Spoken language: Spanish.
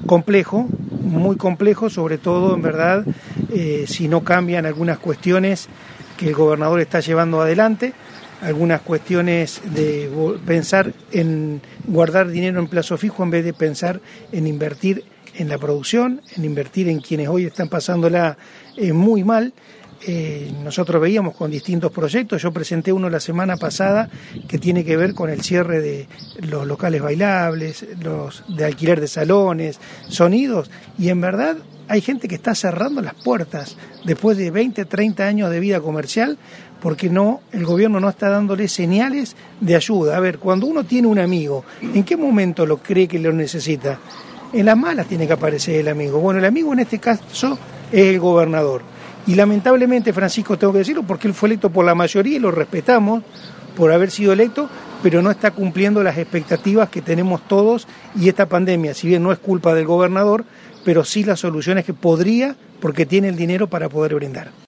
complejo, muy complejo, sobre todo en verdad si no cambian algunas cuestiones que el gobernador está llevando adelante, algunas cuestiones de pensar en guardar dinero en plazo fijo en vez de pensar en invertir en la producción, en invertir en quienes hoy están pasándola muy mal. Nosotros veíamos con distintos proyectos, yo presenté uno la semana pasada que tiene que ver con el cierre de los locales bailables, los de alquiler de salones, sonidos, y en verdad hay gente que está cerrando las puertas después de 20, 30 años de vida comercial porque el gobierno no está dándole señales de ayuda. A ver, cuando uno tiene un amigo, ¿en qué momento lo cree que lo necesita? En las malas tiene que aparecer el amigo. Bueno, el amigo en este caso es el gobernador. Y lamentablemente, Francisco, tengo que decirlo, porque él fue electo por la mayoría y lo respetamos por haber sido electo, pero no está cumpliendo las expectativas que tenemos todos, y esta pandemia, si bien no es culpa del gobernador, pero sí las soluciones que podría, porque tiene el dinero para poder brindar.